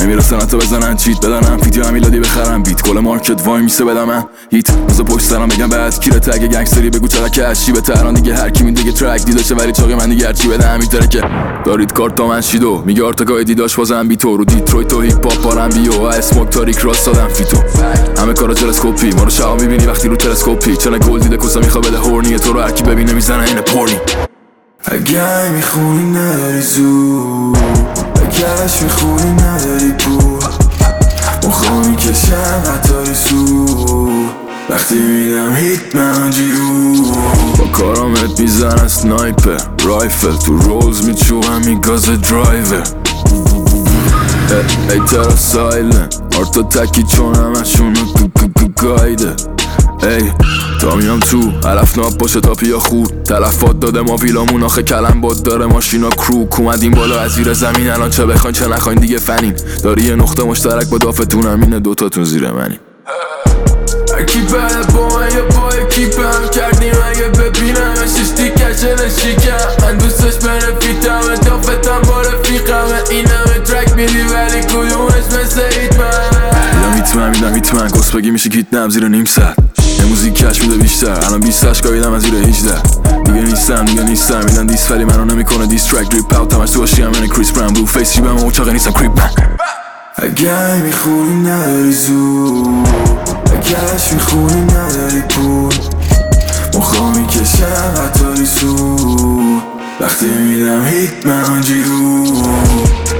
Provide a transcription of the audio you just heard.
نمیرسن حتی بزنن چیت بدنم فیت یا میلادی بخرم بیت کل مارکت وای میسه بدم من هیت بزا پشت سرم بگم بعد کیره تگ گنگستری بگو چرا که اشی به تهران دیگه هر کی دیگه ترک دیداشه ولی چاقی من دیگه هرچی بده همیتره که دارید کارت تا من شیدو میگه آرتگاه دیداش بازم بی تو رو دیترویت و هیپ هاپ پارم بیو اسموک تاریک راست دادم فیتو همه کارا تلسکوپی ما رو شعا میبینی وقتی رو تلسکوپی چنه گل دیده کسا میخوا بده هورنیه تو رو هر کی ببینه میزنه این پورنی اگه میخونی نداری زود اگهش میخونی نداری پول مخوا میکشم قطاری سود وقتی میدم هیت من جیرو با کارامت میزنن سنایپر رایفل تو رولز میچوهم میگاز درایور ای ترا سایلن آرتا تکی چون همشونو گایده ای تا میام تو علف ناب باشه تا پیا خود تلفات داده ما ویلامون آخه کلم باد داره ماشینا کروک اومدیم بالا از زیر زمین الان چه بخواین چه نخواین دیگه فنیم داری یه نقطه مشترک با دافتونم اینه دوتاتون زیر منیم هرکی بعد با من یا با اکیپ هم کردیم اگه ببینم شش دیکشه نشیکم من دوستش بنفیتم دافتم با رفیقم این همه ترک میدی ولی کدومش مثل هیتمن میدم هیتمن کس بگی میشه کیت نم زیر نیم ساعت یه موزیک کش میده بیشتر الان 20 اشکاییدم از زیر 18 دیگه نیستم میدن دیس ولی منو نمیکنه دیس ترک دریپ اوت همش تو هاشی همه کریس براون بلو فیس جیبم و چاقه نیستم کریپ من اگه میخونی نداری زود اگهش میخونی نداری پول مخوا میکشم قطاری سود وقتی میدم هیت من جیرو